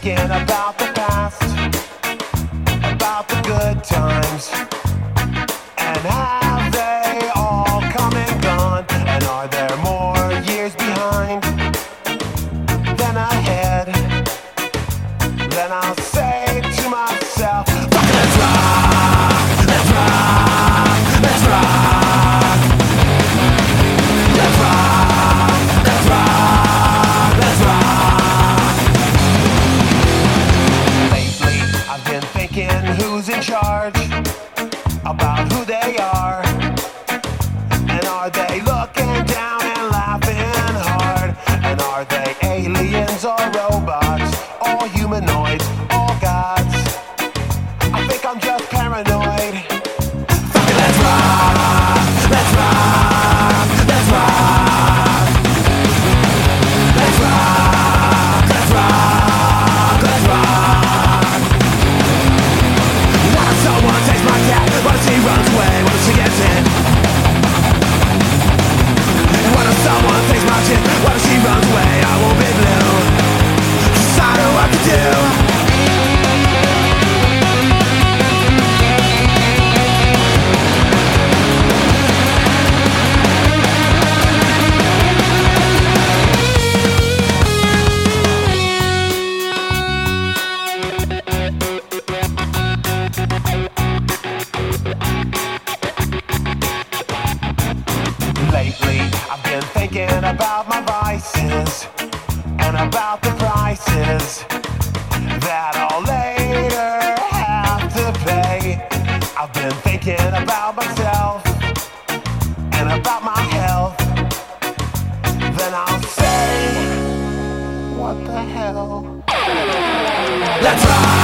thinking about the past, about the good times, and have they all come and gone? And are there more years behind than ahead? Then I'll say to myself, fuck it, let's rock, let's rock, let's rock, let's rock, let's rock, let's rock. Lately I've been thinking, who's in charge, about who they are, and are they looking down and laughing hard? And are they aliens or robots, or humanoids, or gods? I think I'm just paranoid. Fuck it, let's rock, let's rock, let's rock, let's rock, let's rock, let's rock. What if someone takes my cat? What if she runs away? What if she gets in? What if someone takes my shit? What if she runs away? I won't be blue, 'cause I know what to do. Lately, I've been thinking about my vices and about the prices that I'll later have to pay. I've been thinking about myself and about my health. Then I'll say, what the hell? Let's rock!